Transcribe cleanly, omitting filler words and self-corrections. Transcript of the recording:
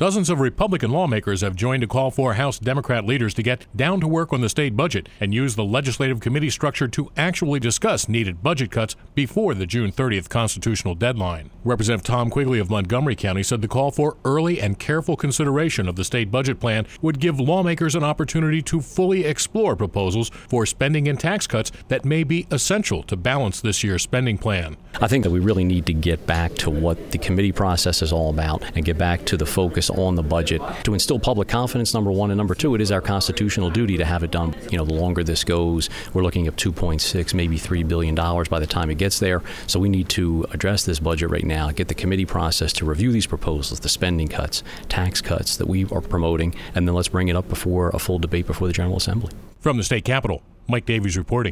Dozens of Republican lawmakers have joined a call for House Democrat leaders to get down to work on the state budget and use the legislative committee structure to actually discuss needed budget cuts before the June 30th constitutional deadline. Representative Tom Quigley of Montgomery County said the call for early and careful consideration of the state budget plan would give lawmakers an opportunity to fully explore proposals for spending and tax cuts that may be essential to balance this year's spending plan. I think that we really need to get back to what the committee process is all about and get back to the focus on the budget to instill public confidence, number one, and number two, it is our constitutional duty to have it done. The longer this goes, we're looking at $2.6, maybe $3 billion by the time it gets there. So we need to address this budget right now, get the committee process to review these proposals, the spending cuts, tax cuts that we are promoting, and then let's bring it up before a full debate before the General Assembly. From the state capitol, Mike Davies reporting.